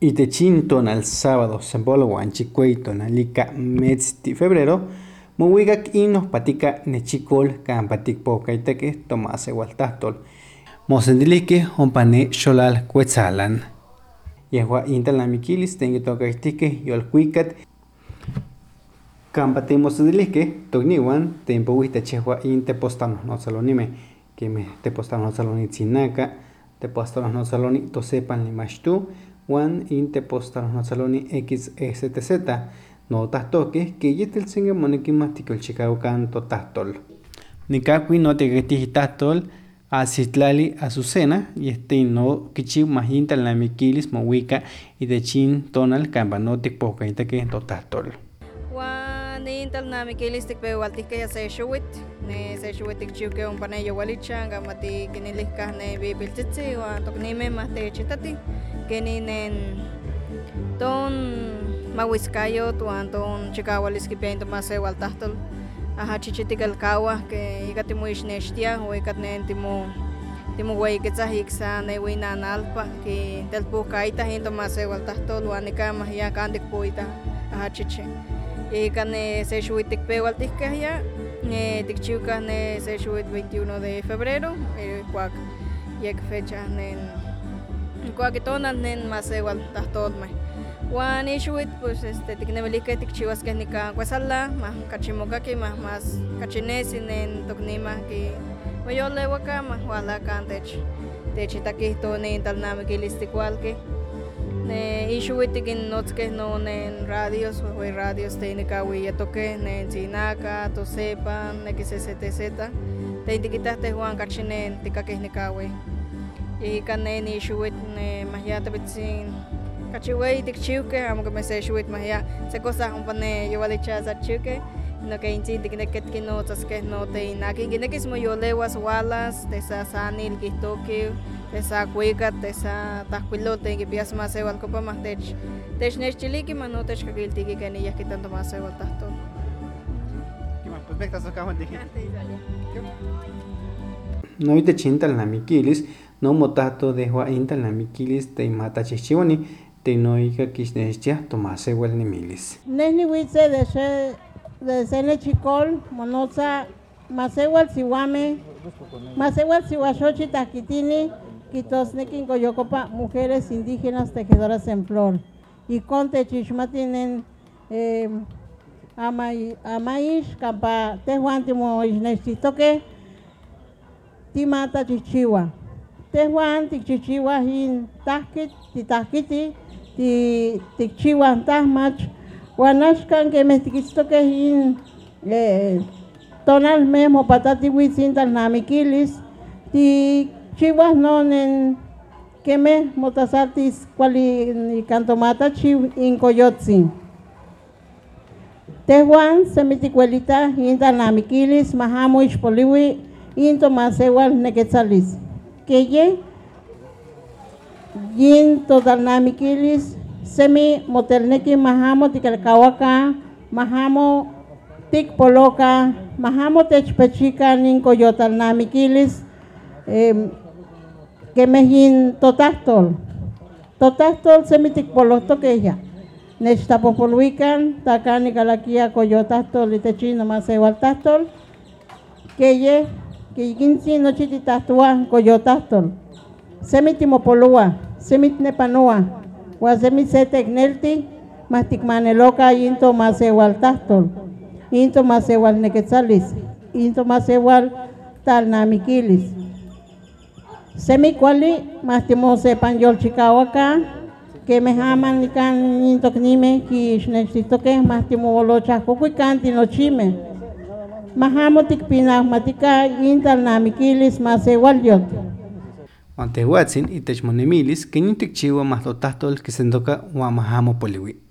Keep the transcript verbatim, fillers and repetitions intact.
Itechinton al sábado, sembolo chicueito, nalica mes de febrero, mowiga inos patica nechicol, campatic pocaiteque, tomase waltastol. Mosendilique, ompane xolal cuetzalan. Yehua intalamikillis, tengo tocaitique, yolcuicat. Campate mosendilique, togniwan, tempo wita chehua inte postano, no salonime, que me te postano saloni tzinaca, te postano no saloni tosepan limashtu. Juan inte postal no saloni X S T Z no tahtoque que yetel singe monequimático el chicago canto tahtol. Nikakui no te getih tahtol asitlali azucena y este no kichi majinta la miquilis mowica y de chin tonal campanotic poca que to tahtol. Juan intal na miquilis tikpe waltique ya se shuwit ne se shuwit tikchiuke un paneyo walichanga mati kinilihka ne bibiltitsi wa toknime mate chitati keninen ton mawiskayo tuan ton chikawalis kipiento mase waltahtol aha chichitikal kawa ke ikatimu ishneshtia o ikatnen timu timu weiketsa hiksa ne winanalpa ke telpu kaita hinto mase waltahtol wanika mahya kandik puita aha chichi ikane se shuitik pe waltikka ya ne tikchiuka ne se shuit veintiuno de febrero e cuac yek fecha nen Coaquitonas nen más igual tahtolme. Juan ishuit pues este tiknemelike tikchiwas que nika cuesala más cachimokaki más más cachinesi nen toknima que mayo lewaka más wala kantech techitaki to nen talname que listikual que ne ishuit tikin notske no nen radios o radios técnica wi toque nen sinaka to sepan xstz te tikitaste Juan cachinen tikake nikawe y caneni shuit ne mahya tabitsin kachiwei tikchiuke amo que me se shuit mahya se cosa un pane yo vale chaza chuke no que inti tikneket que no tasque no te inaki ginekis mo yo lewas walas te sa sanil kitoki te sa kuika te sa tasquilote que pias más igual copa más tech tech nechiliki mano tech kakil tiki que ni ya que tanto más igual tasto ¿Qué más perfectas acabamos de no te chintal na miquilis no motato de Juan intal na miquilis te mata chichiwani te noica kisnechia tomase wel nimilis. Neni witse de se de sene chicol monoza masewal siwame masewal siwashochi takitini kitosnekin coyocopa mujeres indígenas tejedoras en flor y conte chishmatinen eh, amay amaish campa tehuantimo isnechitoque timata chichiwa tehuan tikchichiwa hin tahkit titahkiti ti tikchiwa tahmach wanashkan que mestikistoke hin eh, tonal memo patati wisintal namikilis ti chiwas nonen keme motasatis kuali cantomata chiw incoyotzi tehuan semitikuelita hintal namikilis mahamo ixpoliwi into masewal neketzalis Keye yin todalnamikilis semi motelneki mahamo tikalkawaka mahamo tikpoloka mahamo techpechika nin koyotalnamikilis eh, kemehin totahtol totahtol semi tikpolotokeya nechtapopolwikan takani kalakia koyotahtol itechino masewaltahtol keye que quince noche titatua coyotastol semitimopolua semitnepanua wa semiseteknelti mastikmaneloka into masewaltastol into masewal neketzalis into masewal talnamikilis semicuali mastimosepan yolchikawaka que mejaman nikan intoknime ki xnextitoke mastimowolochahkokuikanti nochime Mahamo tikpina matika intal namikilis masewaliot. Ante Watson y techmonemilis que ni tikchiwa más lo tahtol que se toca wa mahamo poliwi.